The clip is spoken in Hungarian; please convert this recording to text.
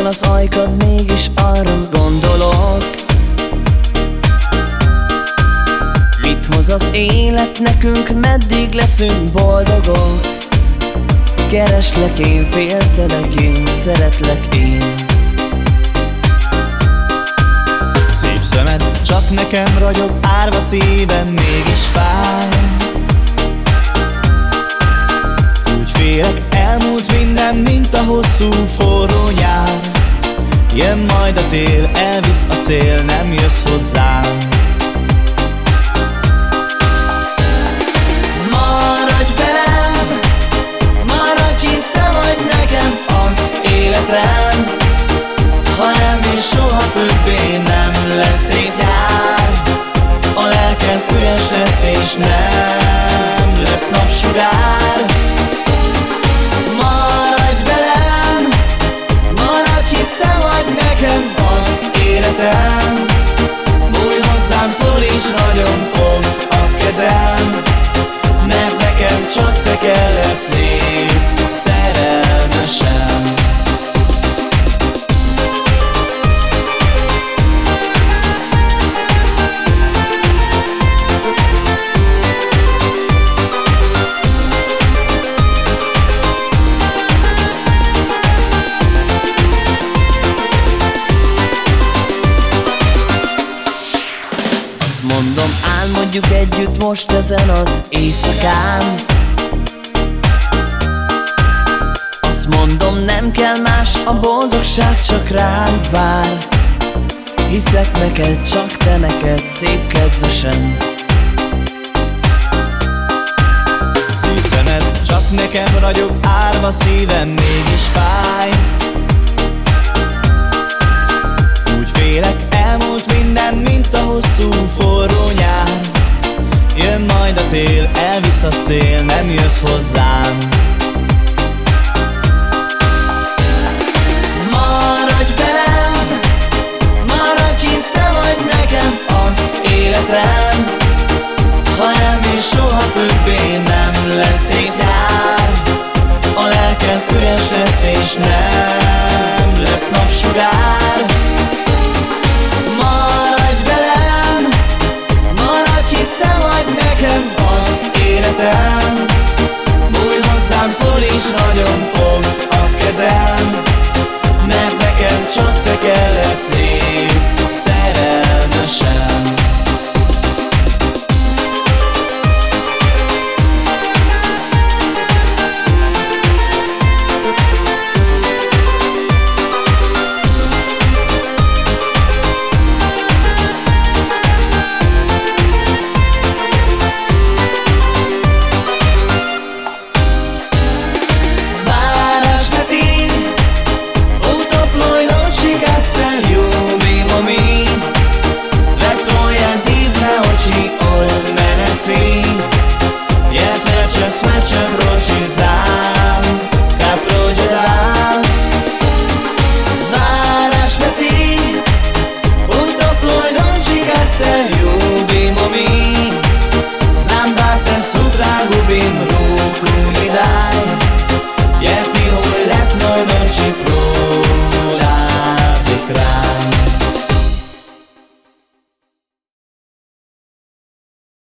az ajkad, mégis arra gondolok. Mit hoz az élet nekünk, meddig leszünk boldogok? Kereslek én, féltelek én, szeretlek én. Szép szemed csak nekem ragyog, árva szívem mégis fáj. Úgy félek, elmúlt minden, mint a hosszú forró nyár. Jön majd a tél, elvisz a szél, nem jössz hozzám. Maradj velem, maradj, hisz te vagy nekem az életem. Ha nem, és soha többé nem lesz szép nyár. A lelkem üres lesz, és nem lesz napsugár. Maradj velem, maradj, hisz te vagy nekem az életem. Bújj hozzám, szólíts, nagyon fogd a kezem, mert nekem csak te kell, szép szerelmesem. Mondom, álmodjuk együtt most ezen az éjszakán. Azt mondom, nem kell más, a boldogság csak ránk vár. Hiszek neked, csak te neked, szép kedvesem. Szép szemed csak nekem ragyog, árva szívem mégis fáj. Úgy félek, elmúlt minden, mint a hosszú forró nyár. Jön majd a tél, elvisz a szél, nem jössz hozzám. Maradj velem, maradj, hisz te vagy nekem az életem. Ha nem, és soha többé nem lesz